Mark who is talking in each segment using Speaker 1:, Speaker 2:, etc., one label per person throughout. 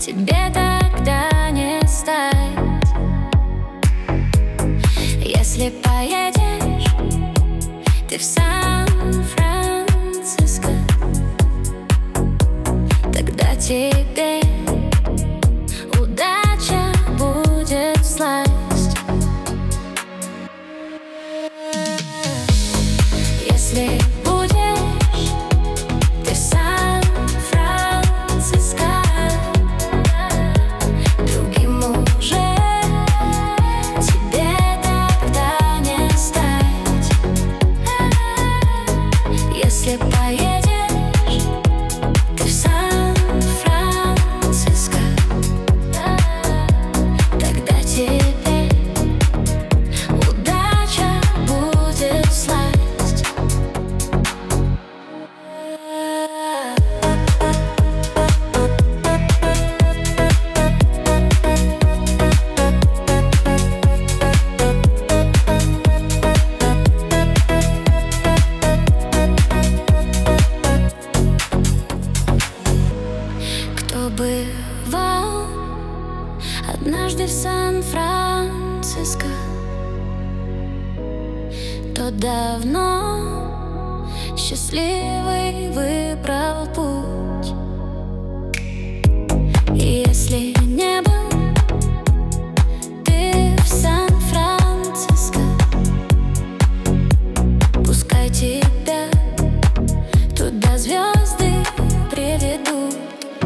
Speaker 1: тебе тогда не стать. Если поедешь ты в Сан-Франциско, тогда тебе удача будет всласть. Если будешь ты в Сан-Франциско, другим уже тебе тогда не стать. Если поедешь ты в Сан-Франциско, тогда тебе удача будет всласть. Кто бывал однажды в Сан-Франциско, тот давно счастливый выбрал путь. И если не был ты в Сан-Франциско, пускай тебя туда звезды приведут.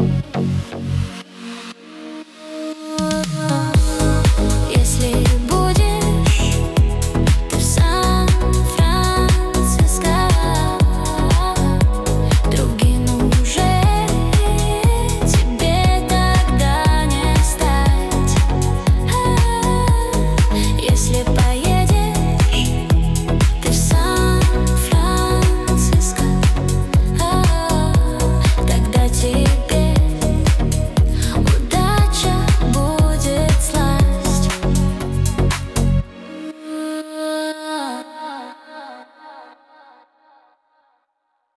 Speaker 1: Если будешь ты в Сан-Франциско, другим уже тебе тогда не стать. Если поедешь ты в Сан-Франциско, тогда тебе